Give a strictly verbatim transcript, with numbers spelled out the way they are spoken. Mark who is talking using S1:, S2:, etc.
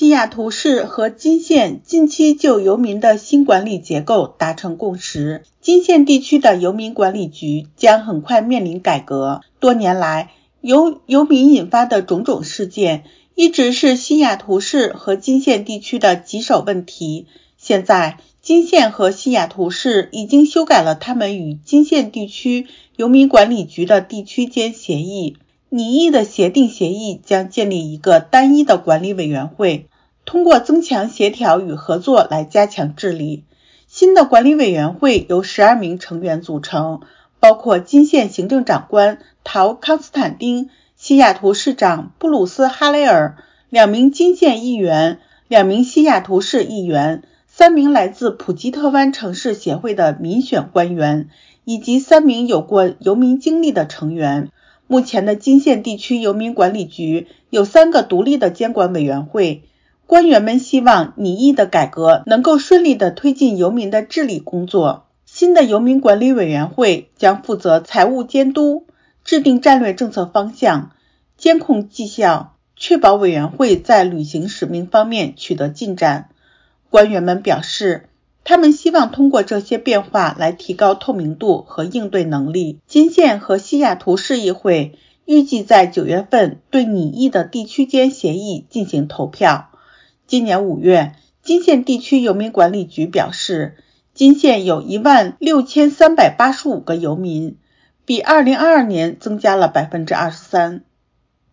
S1: 西雅图市和金县近期就游民的新管理结构达成共识，金县地区的游民管理局将很快面临改革。多年来，由游民引发的种种事件一直是西雅图市和金县地区的棘手问题。现在，金县和西雅图市已经修改了他们与金县地区游民管理局的地区间协议。拟议的协定协议将建立一个单一的管理委员会，通过增强协调与合作来加强治理。新的管理委员会由十二名成员组成，包括金县行政长官陶康斯坦丁、西雅图市长布鲁斯哈雷尔、两名金县议员、两名西雅图市议员、三名来自普吉特湾城市协会的民选官员，以及三名有过游民经历的成员。目前的金县地区游民管理局有三个独立的监管委员会，官员们希望拟议的改革能够顺利地推进游民的治理工作。新的游民管理委员会将负责财务监督，制定战略政策方向，监控绩效，确保委员会在履行使命方面取得进展。官员们表示，他们希望通过这些变化来提高透明度和应对能力。金县和西雅图市议会预计在九月份对拟议的地区间协议进行投票。今年五月，金县地区游民管理局表示，金县有一万六千三百八十五个游民，比二零二二年增加了 百分之二十三。